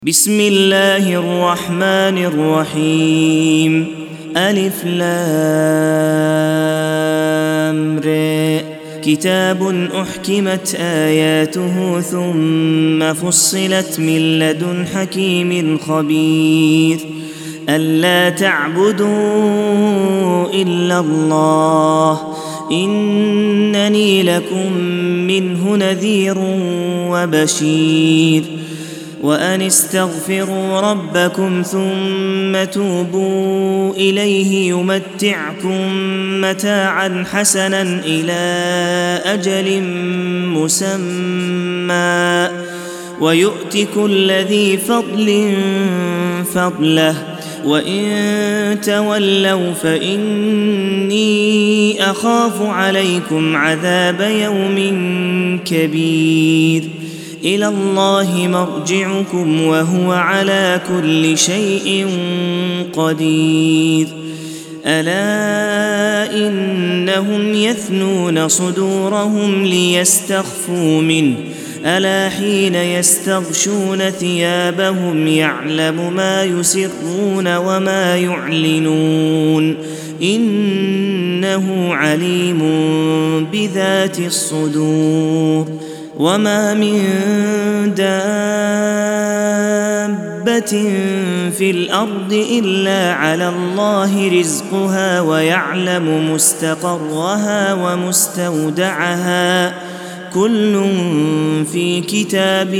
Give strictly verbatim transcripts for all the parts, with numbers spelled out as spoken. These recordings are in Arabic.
بسم الله الرحمن الرحيم ألف لام ر كتاب أحكمت آياته ثم فصلت من لدن حكيم خبير ألا تعبدوا إلا الله إنني لكم منه نذير وبشير وأن استغفروا ربكم ثم توبوا إليه يمتعكم متاعا حسنا إلى أجل مسمى ويؤت كل ذي فضل فضله وإن تولوا فإني أخاف عليكم عذاب يوم كبير إلى الله مرجعكم وهو على كل شيء قدير ألا إنهم يثنون صدورهم ليستخفوا منه ألا حين يستغشون ثيابهم يعلم ما يسرون وما يعلنون إنه عليم بذات الصدور وما من دابة في الأرض إلا على الله رزقها ويعلم مستقرها ومستودعها كل في كتاب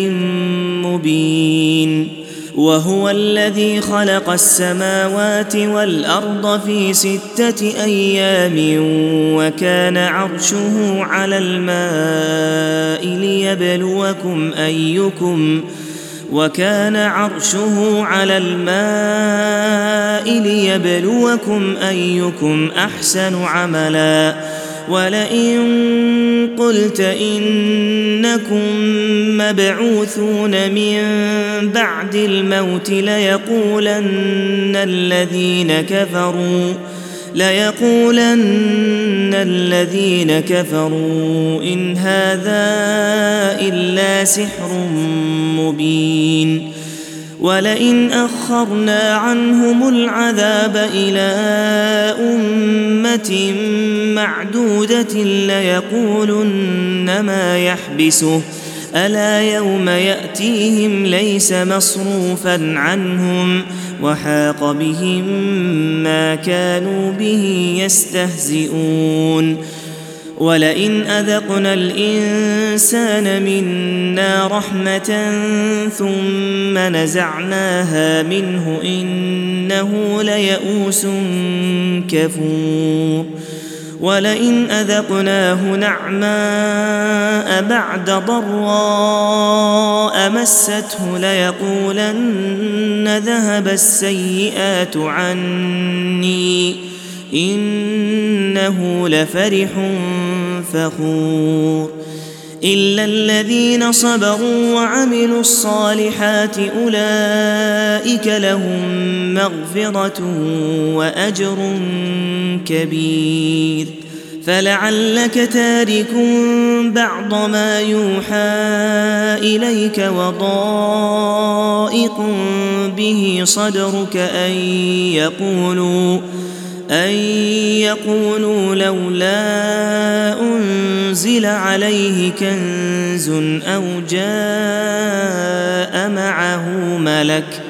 مبين وهو الذي خلق السماوات والأرض في ستة أيام وكان عرشه على الماء ليبلوكم أيكم وكان عرشه على الماء ليبلوكم أيكم أحسن عملا ولئن قلت إنكم مبعوثون من بعد الموت ليقولن الذين كفروا ليقولن الذين كفروا إن هذا إلا سحر مبين ولئن أخرنا عنهم العذاب إلى أمة معدودة ليقولن ما يحبسه ألا يوم يأتيهم ليس مصروفا عنهم وحاق بهم ما كانوا به يستهزئون ولئن أذقنا الإنسان منا رحمة ثم نزعناها منه إنه ليئوس كفور ولئن أذقناه نعماء بعد ضراء مسته ليقولن ذهب السيئات عني إنه لفرح فخور إلا الذين صبروا وعملوا الصالحات أولئك لهم مغفرة وأجر كبير فلعلك تارك بعض ما يوحى إليك وضائق به صدرك أن يقولوا أن يقولوا لولا أنزل عليه كنز أو جاء معه ملك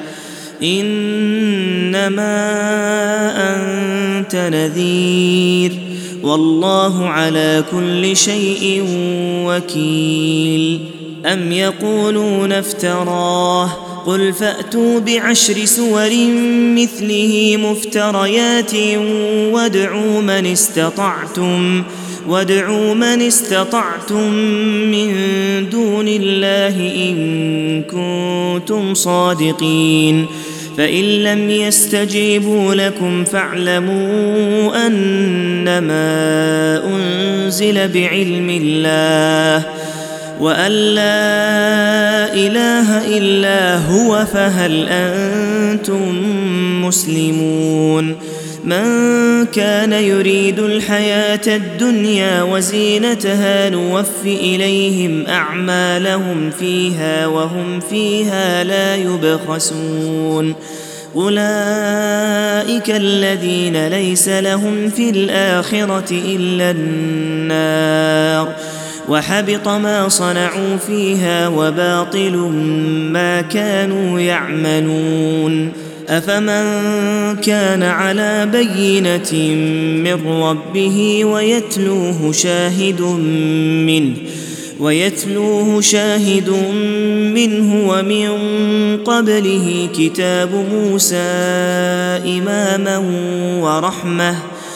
إنما أنت نذير والله على كل شيء وكيل أم يقولون افتراه قل فأتوا بعشر سور مثله مفتريات وادعوا من استطعتم وادعوا من استطعتم من دون الله إن كنتم صادقين فإن لم يستجيبوا لكم فاعلموا أنما أنزل بعلم الله وأن لا إله إلا هو فهل أنتم مسلمون من كان يريد الحياة الدنيا وزينتها نوف إليهم أعمالهم فيها وهم فيها لا يبخسون أولئك الذين ليس لهم في الآخرة إلا النار وحبط ما صنعوا فيها وباطل ما كانوا يعملون أفمن كان على بينة من ربه ويتلوه شاهد منه ويتلوه شاهد منه ومن قبله كتاب موسى إماما ورحمة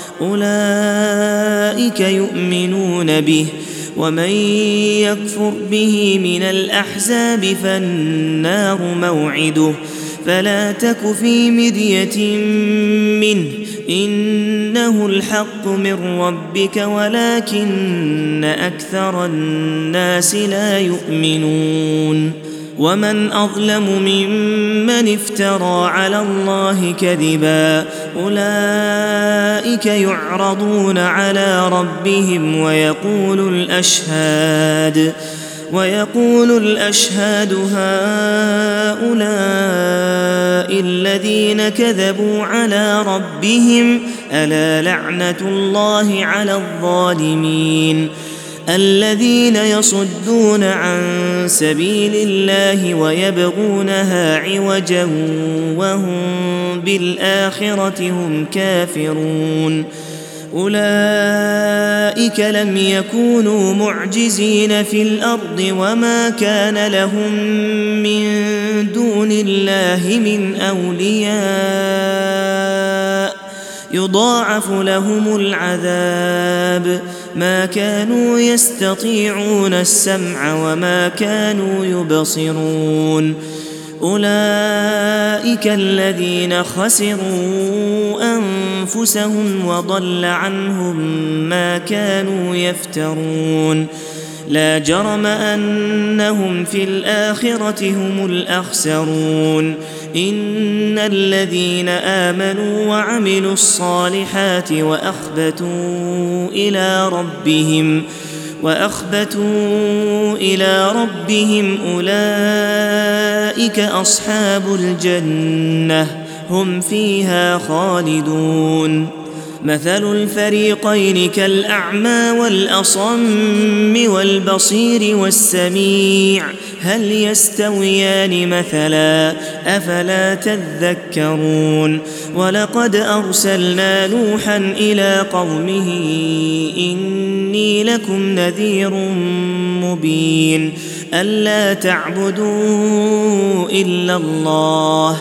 أولئك يؤمنون به ومن يكفر به من الأحزاب فالنار موعده فلا تك في مرية منه إنه الحق من ربك ولكن أكثر الناس لا يؤمنون ومن أظلم ممن افترى على الله كذبا أولئك يعرضون على ربهم ويقول الأشهاد ويقول الأشهاد هؤلاء الذين كذبوا على ربهم ألا لعنة الله على الظالمين الذين يصدون عن سبيل الله ويبغونها عوجا وهم بالآخرة هم كافرون أولئك لم يكونوا معجزين في الأرض وما كان لهم من دون الله من أولياء يضاعف لهم العذاب ما كانوا يستطيعون السمع وما كانوا يبصرون أولئك الذين خسروا أنفسهم وضل عنهم ما كانوا يفترون لا جرم أنهم في الآخرة هم الأخسرون إن الذين آمنوا وعملوا الصالحات وأخبتوا إلى ربهم وأخبتوا إلى ربهم أولئك أصحاب الجنة هم فيها خالدون مثل الفريقين كالأعمى والأصم والبصير والسميع هل يستويان مثلا أفلا تذكرون ولقد أرسلنا نوحا إلى قومه إني لكم نذير مبين ألا تعبدوا إلا الله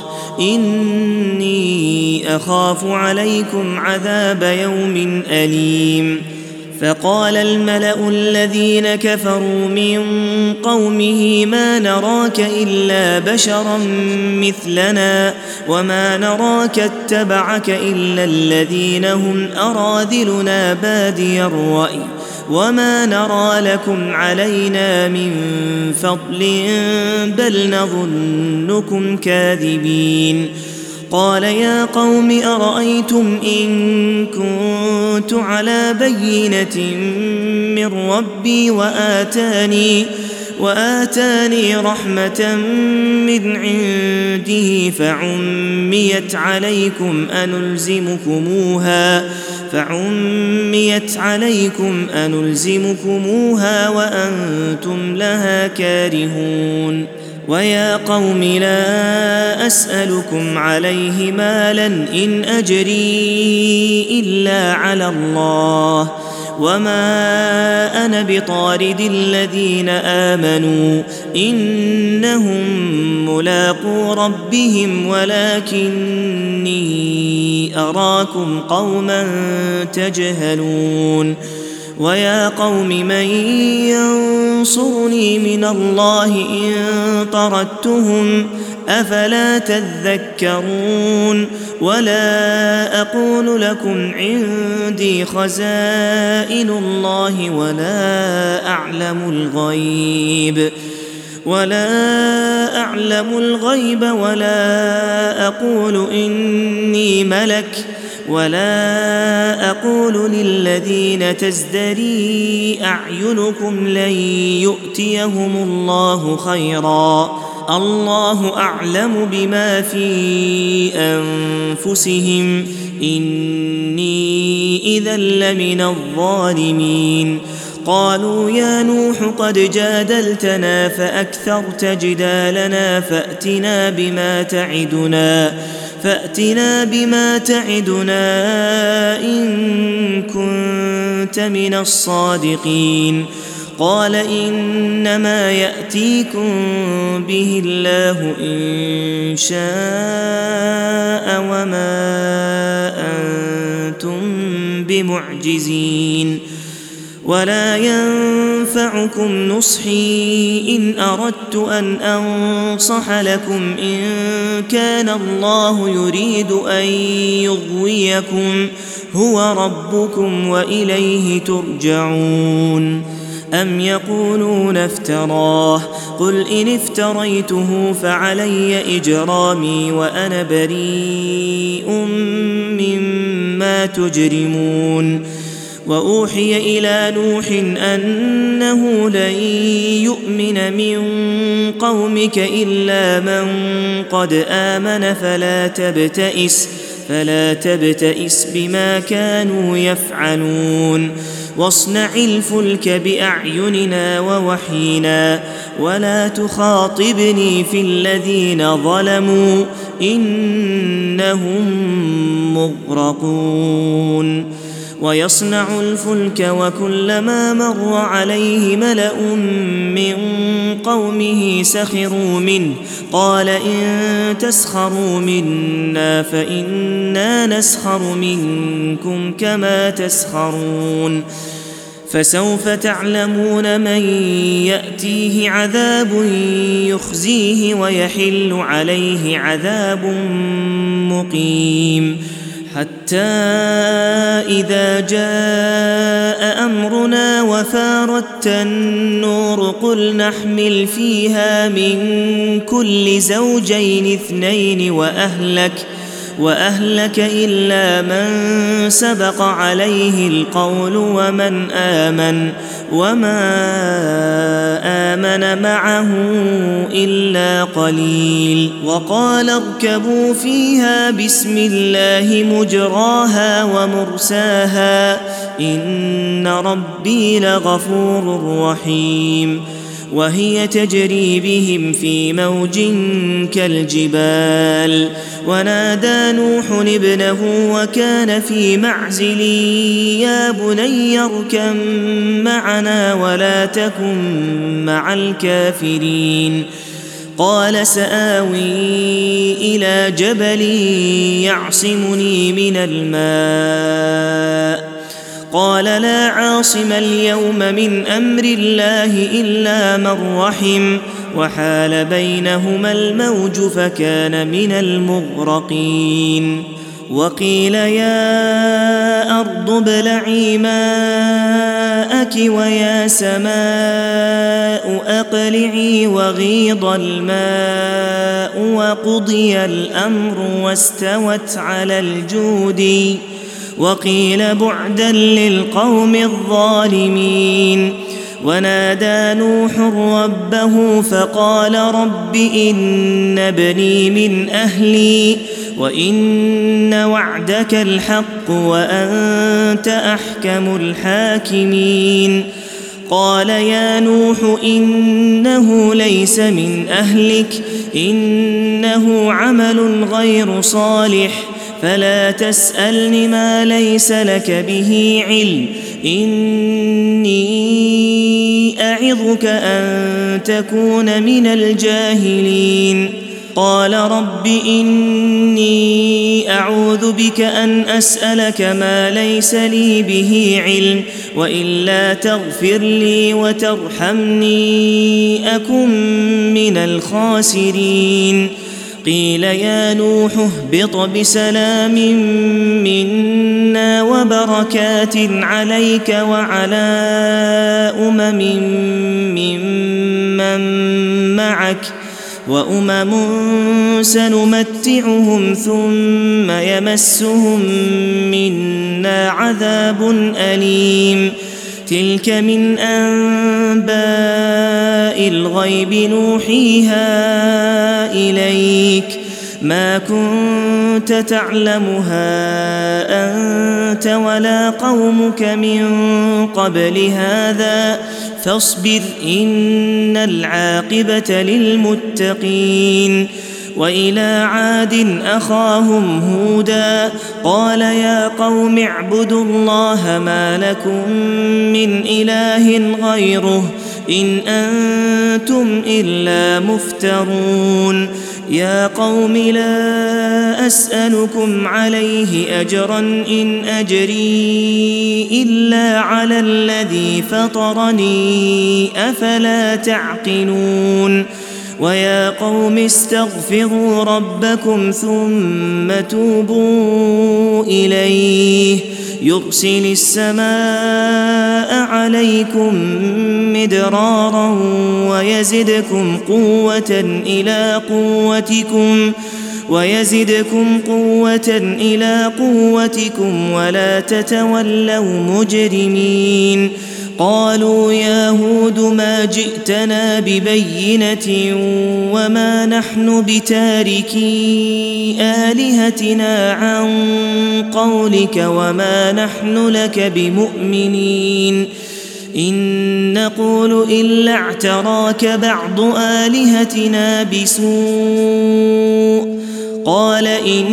إني أخاف عليكم عذاب يوم أليم فقال الملأ الذين كفروا من قومه ما نراك إلا بشرا مثلنا وما نراك اتبعك إلا الذين هم أراذلنا بادي الرأي وما نرى لكم علينا من فضل بل نظنكم كاذبين قال يا قوم أرأيتم إن كنت على بينة من ربي وآتاني وآتاني رحمة من عنده فعميت عليكم أنلزمكموها فعميت عليكم أنلزمكموها وأنتم لها كارهون ويا قوم لا أسألكم عليه مالا إن أجري إلا على الله وما أنا بطارد الذين آمنوا إنهم ملاقو ربهم ولكني أراكم قوما تجهلون ويا قوم من ينصرني من الله إن طردتهم أفلا تذكرون ولا أقول لكم عندي خزائن الله ولا أعلم الغيب ولا أعلم الغيب ولا أقول إني ملك ولا أقول للذين تزدري أعينكم لن يؤتيهم الله خيرا، الله أعلم بما في أنفسهم، إني إذا لمن الظالمين. قالوا يا نوح قد جادلتنا فأكثرت جدالنا فأتنا بما تعدنا فأتنا بما تعدنا إن كنت من الصادقين. قال إنما يأتيكم به الله إن شاء وما أنتم بمعجزين. ولا ينفعكم نصحي إن أردت أن أنصح لكم إن كان الله يريد أن يغويكم هو ربكم وإليه ترجعون. أم يقولون افتراه قل إن افتريته فعلي إجرامي وأنا بريء مما تجرمون. وأوحي إلى نوح أنه لن يؤمن من قومك إلا من قد آمن فلا تبتئس فلا تبتئس بما كانوا يفعلون. واصنع الفلك بأعيننا ووحينا ولا تخاطبني في الذين ظلموا إنهم مغرقون. ويصنع الفلك وكلما مر عليه ملأ من قومه سخروا منه قال إن تسخروا منا فإنا نسخر منكم كما تسخرون. فسوف تعلمون من يأتيه عذاب يخزيه ويحل عليه عذاب مقيم. حتى إذا جاء أمرنا وفارت النور قل نحمل فيها من كل زوجين اثنين وأهلك وأهلك إلا من سبق عليه القول ومن آمن وما آمن معه إلا قليل. وقال اركبوا فيها بسم الله مجراها ومرساها إن ربي لغفور رحيم. وهي تجري بهم في موج كالجبال. ونادى نوح ابنه وكان في معزل يا بني اركب معنا ولا تكن مع الكافرين. قال سآوي إلى جبل يعصمني من الماء قال لا عاصم اليوم من أمر الله إلا من رحم وحال بينهما الموج فكان من المغرقين. وقيل يا أرض ابلعي ماءك ويا سماء أقلعي وغيض الماء وقضي الأمر واستوت على الجود. وقيل بعدا للقوم الظالمين. ونادى نوح ربه فقال رب إن ابني من أهلي وإن وعدك الحق وأنت أحكم الحاكمين. قال يا نوح إنه ليس من أهلك إنه عمل غير صالح فلا تسألن ما ليس لك به علم إني أعظك أن تكون من الجاهلين. قال رب إني أعوذ بك أن أسألك ما ليس لي به علم وإلا تغفر لي وترحمني أكن من الخاسرين. قيل يا نوح اهبط بسلام منا وبركات عليك وعلى أمم ممن معك وأمم سنمتعهم ثم يمسهم منا عذاب أليم تلك من أنباء الغيب نوحيها إليك ما كنت تعلمها أنت ولا قومك من قبل هذا فاصبر إن العاقبة للمتقين وإلى عاد أخاهم هودا قال يا قوم اعبدوا الله ما لكم من إله غيره إن أنتم إلا مفترون يا قوم لا أسألكم عليه أجرا إن أجري إلا على الذي فطرني أفلا تعقلون ويا قوم استغفروا ربكم ثم توبوا إليه يرسل السماء عليكم مدرارا ويزدكم قوة إلى قوتكم ويزدكم قوة إلى قوتكم ولا تتولوا مجرمين قالوا يا هود ما جئتنا ببينة وما نحن بتاركي آلهتنا عن قولك وما نحن لك بمؤمنين إن نقول إلا اعتراك بعض آلهتنا بسوء قال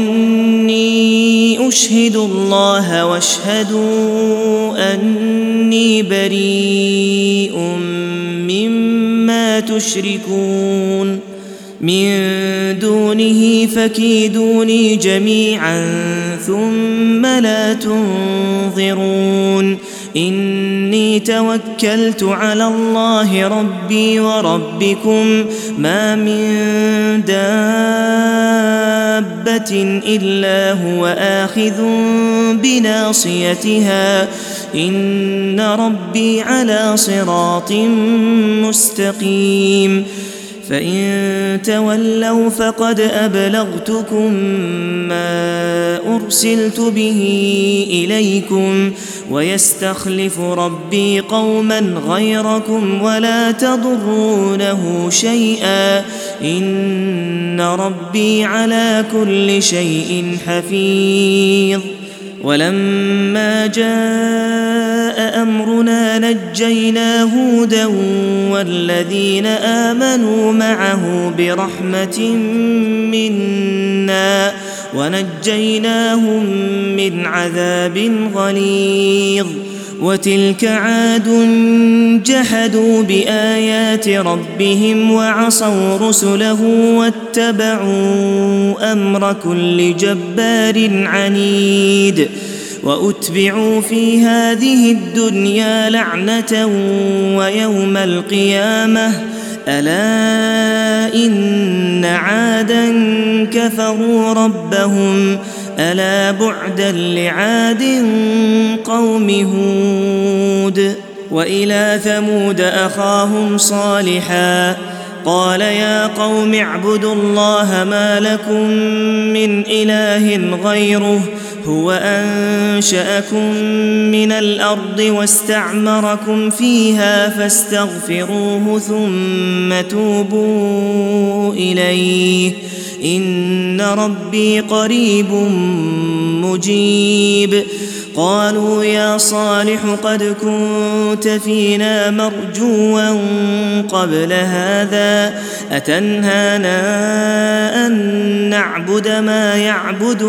إني أشهد الله واشهدوا أني بريء مما تشركون من دونه فكيدوني جميعا ثم لا تنظرون إني توكلت على الله ربي وربكم ما من دابة إلا هو آخذ بناصيتها إن ربي على صراط مستقيم فإن تولوا فقد أبلغتكم ما أرسلت به إليكم ويستخلف ربي قوما غيركم ولا تضرونه شيئا إن ربي على كل شيء حفيظ ولما جاء أمرنا نجينا هودا والذين آمنوا معه برحمة منا ونجيناهم من عذاب غليظ وتلك عاد جحدوا بآيات ربهم وعصوا رسله واتبعوا أمر كل جبار عنيد وأتبعوا في هذه الدنيا لعنة ويوم القيامة ألا إن عادا كفروا ربهم ألا بعدا لعاد قوم هود وإلى ثمود أخاهم صالحا قال يا قوم اعبدوا الله ما لكم من إله غيره هو أنشأكم من الأرض واستعمركم فيها فاستغفروه ثم توبوا إليه إن ربي قريب مجيب قالوا يا صالح قد كنت فينا مرجوا قبل هذا أتنهانا أن نعبد ما يعبد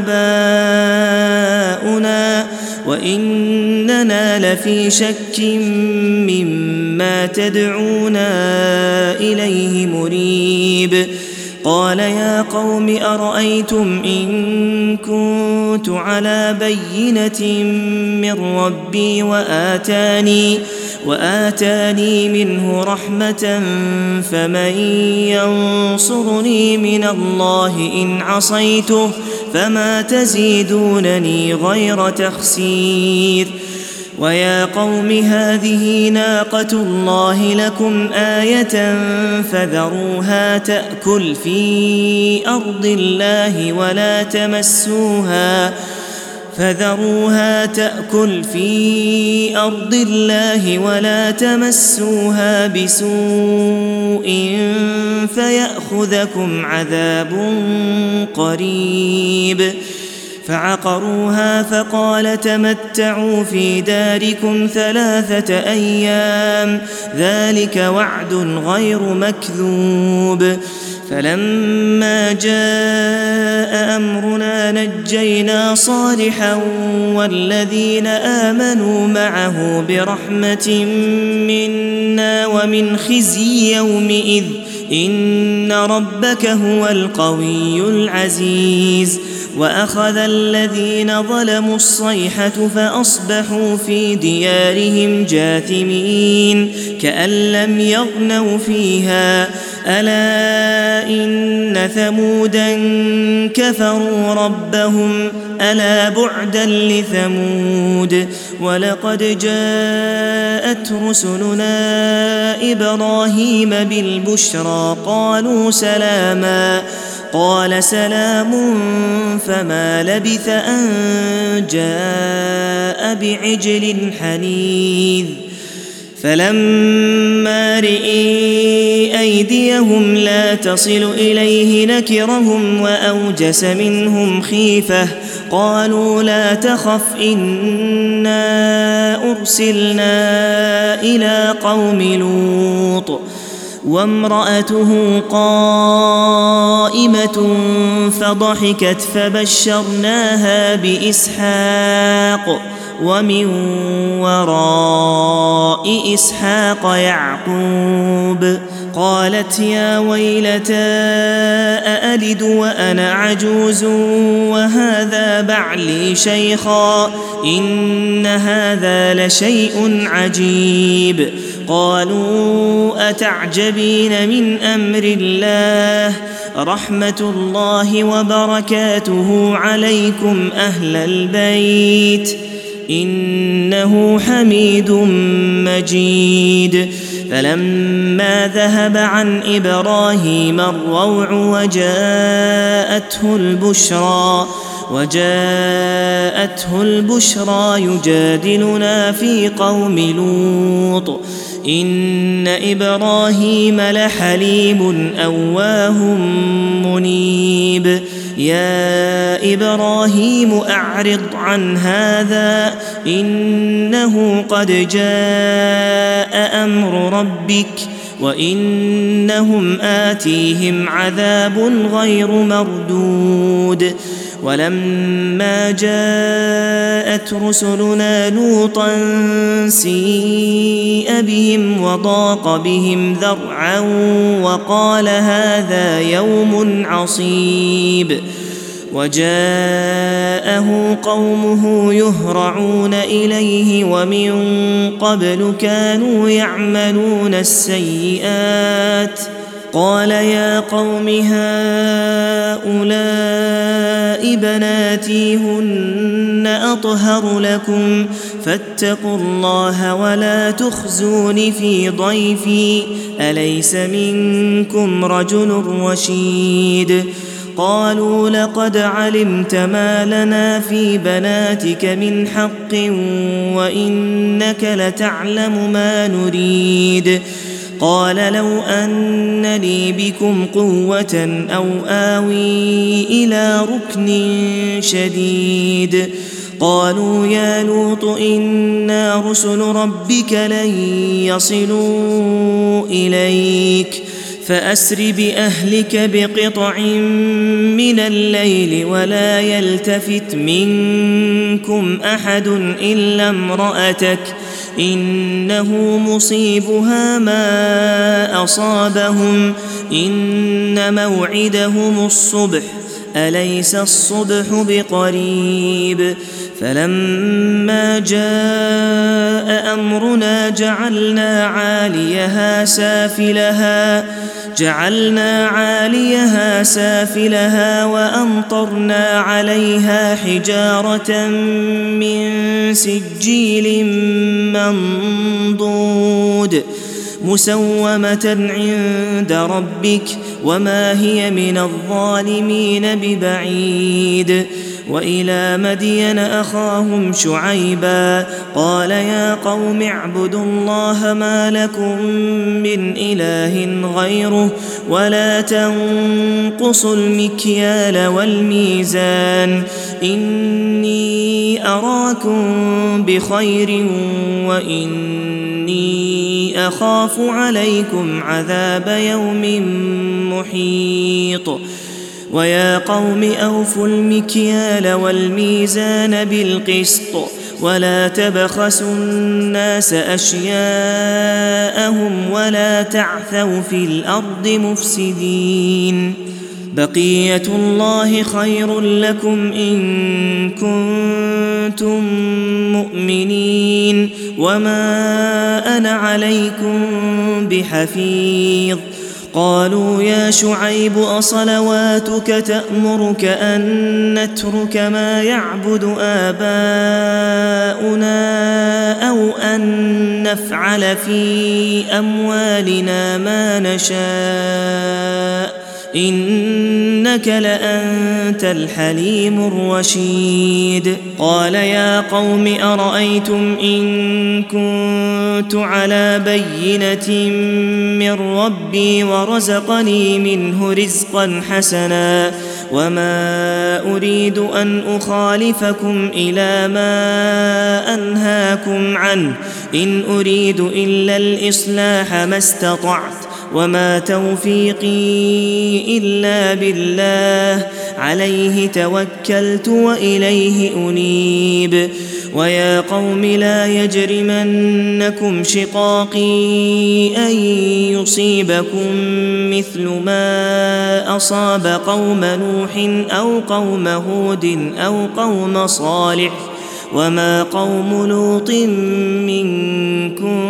آباؤنا وإننا لفي شك مما تدعونا إليه مريب قال يا قوم أرأيتم إن كنت على بينة من ربي وآتاني وآتاني منه رحمة فمن ينصرني من الله إن عصيته فما تزيدونني غير تخسير ويا قوم هذه ناقة الله لكم آية فذروها تأكل في أرض الله ولا تمسوها فذروها تأكل في أرض الله ولا تمسوها بسوء فيأخذكم عذاب قريب. فعقروها فقال تمتعوا في داركم ثلاثة أيام ذلك وعد غير مكذوب. فلما جاء أمرنا نجينا صالحا والذين آمنوا معه برحمة منا ومن خزي يومئذ إن ربك هو القوي العزيز. وأخذ الذين ظلموا الصيحة فأصبحوا في ديارهم جاثمين كأن لم يغنوا فيها ألا إن ثمودا كفروا ربهم ألا بعدا لثمود. ولقد جاءت رسلنا إبراهيم بالبشرى قالوا سلاما قال سلام فما لبث أن جاء بعجل حنيذ. فلما رئي أيديهم لا تصل إليه نكرهم وأوجس منهم خيفة قالوا لا تخف إنا أرسلنا إلى قوم لوط وامرأته قائمة فضحكت فبشرناها بإسحاق ومن وراء إسحاق يعقوب. قالت يا ويلتى أألد وأنا عجوز وهذا بعلي شيخا إن هذا لشيء عجيب. قالوا أتعجبين من أمر الله رحمة الله وبركاته عليكم أهل البيت إنه حميد مجيد. فلما ذهب عن إبراهيم الروع وجاءته البشرى وجاءته البشرى يجادلنا في قوم لوط إن إبراهيم لحليم أواه منيب. يا إبراهيم أعرض عن هذا إنه قد جاء أمر ربك وإنهم آتيهم عذاب غير مردود. ولما جاءت رسلنا لوطا سيء بهم وضاق بهم ذرعا وقال هذا يوم عصيب. وجاءه قومه يهرعون إليه ومن قبل كانوا يعملون السيئات قال يا قوم هؤلاء بناتي هن أطهر لكم فاتقوا الله ولا تخزون في ضيفي أليس منكم رجل رشيد. قالوا لقد علمت ما لنا في بناتك من حق وإنك لتعلم ما نريد. قال لو أن لي بكم قوة أو آوي إلى ركن شديد. قالوا يا لوط إنا رسل ربك لن يصلوا إليك فأسر بأهلك بقطع من الليل ولا يلتفت منكم أحد إلا امرأتك إنه مصيبها ما أصابهم إن موعدهم الصبح أليس الصبح بقريب. فلما جاء أمرنا جعلنا عاليها سافلها جعلنا عاليها سافلها وأمطرنا عليها حجارة من سجيل منضود مسومة عند ربك وما هي من الظالمين ببعيد. وإلى مدين أخاهم شعيبا قال يا قوم اعبدوا الله ما لكم من إله غيره ولا تنقصوا المكيال والميزان إني أراكم بخير وإني أخاف عليكم عذاب يوم محيط. ويا قوم أوفوا المكيال والميزان بالقسط ولا تبخسوا الناس أشياءهم ولا تعثوا في الأرض مفسدين. بقية الله خير لكم إن كنتم مؤمنين وما أنا عليكم بحفيظ. قالوا يا شعيب أصلواتك تأمرك أن نترك ما يعبد آباؤنا أو أن نفعل في أموالنا ما نشاء إنك لأنت الحليم الرشيد. قال يا قوم أرأيتم إن كنت على بينة من ربي ورزقني منه رزقا حسنا وما أريد أن أخالفكم إلى ما أنهاكم عنه إن أريد إلا الإصلاح ما استطعت وما توفيقي إلا بالله عليه توكلت وإليه أنيب. ويا قوم لا يجرمنكم شقاقي أن يصيبكم مثل ما أصاب قوم نوح أو قوم هود أو قوم صالح وما قوم لوط منكم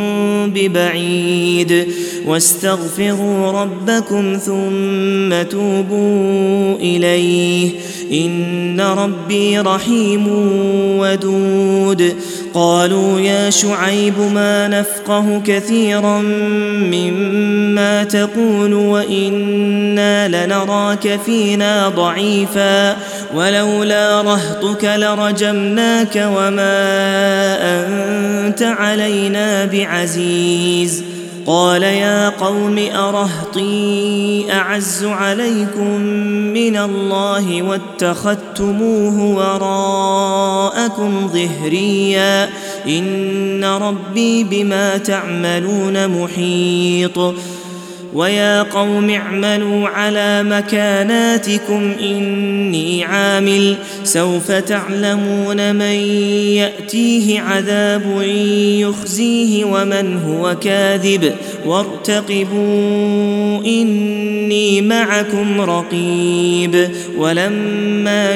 ببعيد. واستغفروا ربكم ثم توبوا إليه إن ربي رحيم ودود. قالوا يا شعيب ما نفقه كثيرا مما تقول وإنا لنراك فينا ضعيفا ولولا رهطك لرجمناك وما أنت علينا بعزيز. قال يا قوم أرهطي أعز عليكم من الله واتخذتموه وراءكم ظهريا إن ربي بما تعملون محيط. ويا قوم اعملوا على مكاناتكم إني عامل سوف تعلمون من يأتيه عذاب يخزيه ومن هو كاذب وارتقبوا إني معكم رقيب. ولما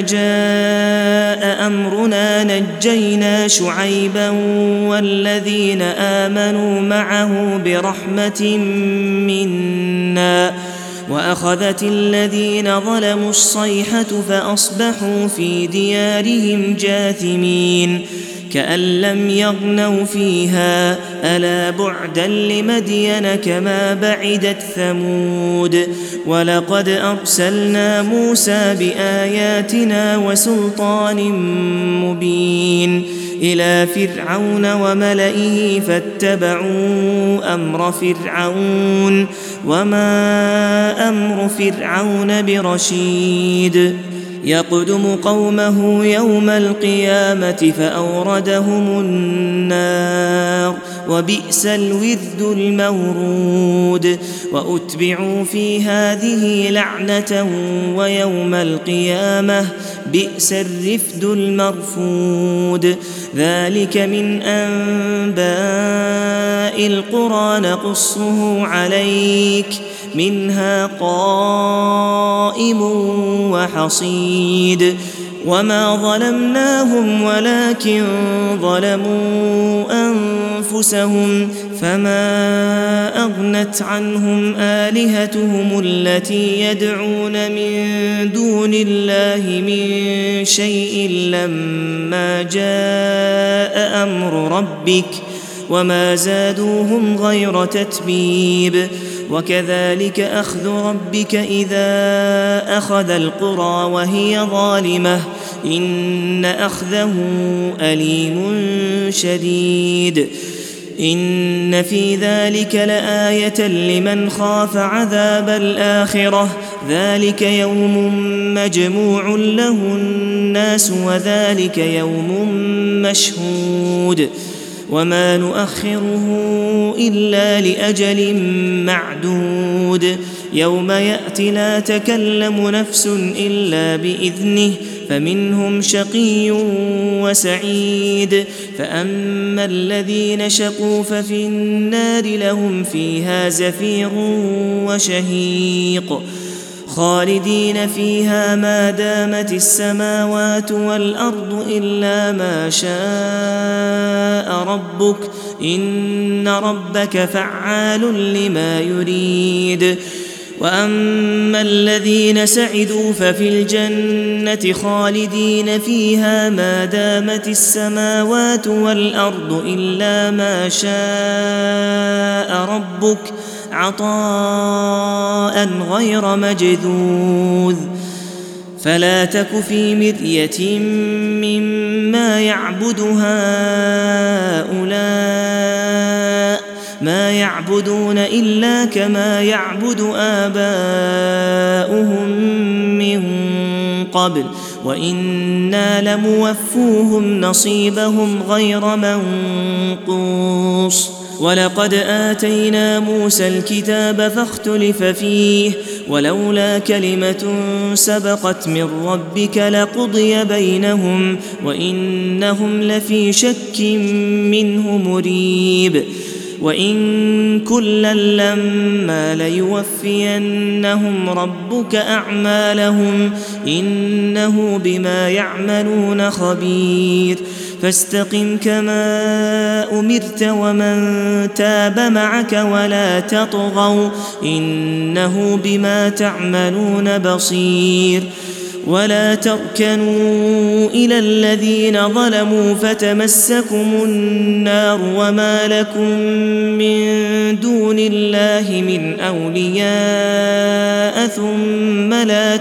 جاء أمرنا نجينا شعيبا والذين آمنوا معه برحمة منا وأخذت الذين ظلموا الصيحة فأصبحوا في ديارهم جاثمين كأن لم يغنوا فيها ألا بعدا لمدين كما بعدت ثمود. ولقد أرسلنا موسى بآياتنا وسلطان مبين إلى فرعون وملئه فاتبعوا أمر فرعون وما أمر فرعون برشيد. يقدم قومه يوم القيامة فأوردهم النار وبئس الورد المورود. وأتبعوا في هذه لعنة ويوم القيامة بئس الرفد المرفود. ذلك من أنباء القرى نقصه عليك منها قائم وحصيد. وما ظلمناهم ولكن ظلموا أنفسهم فما أغنت عنهم آلهتهم التي يدعون من دون الله من شيء لما جاء أمر ربك وما زادوهم غير تتبيب وكذلك أخذ ربك إذا أخذ القرى وهي ظالمة إن أخذه أليم شديد إن في ذلك لآية لمن خاف عذاب الآخرة ذلك يوم مجموع له الناس وذلك يوم مشهود وما نؤخره إلا لأجل معدود يوم يأتي لا تكلم نفس إلا بإذنه فمنهم شقي وسعيد فأما الذين شقوا ففي النار لهم فيها زفير وشهيق خالدين فيها ما دامت السماوات والأرض إلا ما شاء ربك إن ربك فعال لما يريد وأما الذين سعدوا ففي الجنة خالدين فيها ما دامت السماوات والأرض إلا ما شاء ربك عطاء غير مجذوذ فلا تك في مرية مما يعبد هؤلاء ما يعبدون إلا كما يعبد آباؤهم من قبل وإنا لموفوهم نصيبهم غير منقوص ولقد آتينا موسى الكتاب فاختلف فيه ولولا كلمة سبقت من ربك لقضي بينهم وإنهم لفي شك منه مريب وإن كلا لما ليوفينهم ربك أعمالهم إنه بما يعملون خبير فاستقم كما أمرت ومن تاب معك ولا تطغوا إنه بما تعملون بصير ولا تركنوا إلى الذين ظلموا فتمسكم النار وما لكم من دون الله من أولياء ثم لا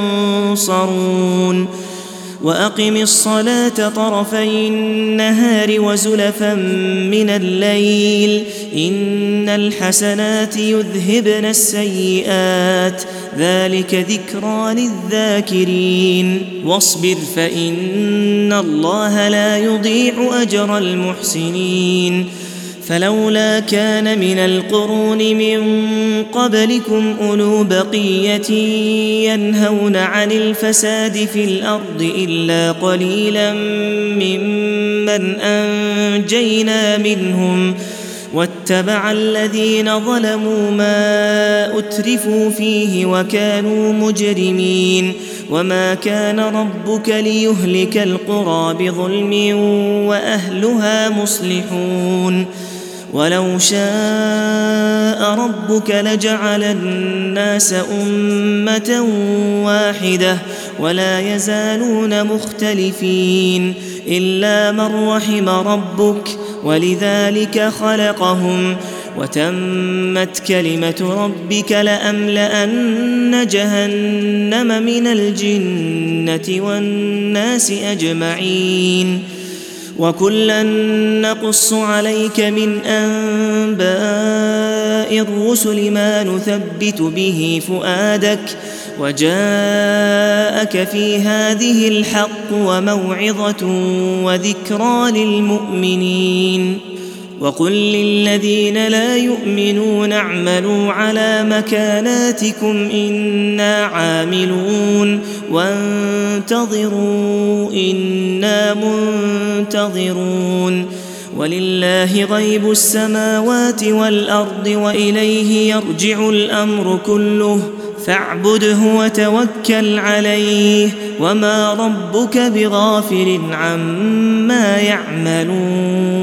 تنصرون وأقم الصلاة طرفي النهار وزلفا من الليل إن الحسنات يذهبن السيئات ذلك ذكرى للذاكرين واصبر فإن الله لا يضيع أجر المحسنين فلولا كان من القرون من قبلكم أولو بقية ينهون عن الفساد في الأرض إلا قليلا ممن أنجينا منهم واتبع الذين ظلموا ما أترفوا فيه وكانوا مجرمين وما كان ربك ليهلك القرى بظلم وأهلها مصلحون ولو شاء ربك لجعل الناس أمة واحدة ولا يزالون مختلفين إلا من رحم ربك ولذلك خلقهم وتمت كلمة ربك لأملأن جهنم من الجنة والناس أجمعين وكلا نقص عليك من أنباء الرسل ما نثبت به فؤادك وجاءك في هذه الحق وموعظة وذكرى للمؤمنين وقل للذين لا يؤمنون اعملوا على مكاناتكم إنا عاملون وانتظروا إنا منتظرون ولله غيب السماوات والأرض وإليه يرجع الأمر كله فاعبده وتوكل عليه وما ربك بغافل عما يعملون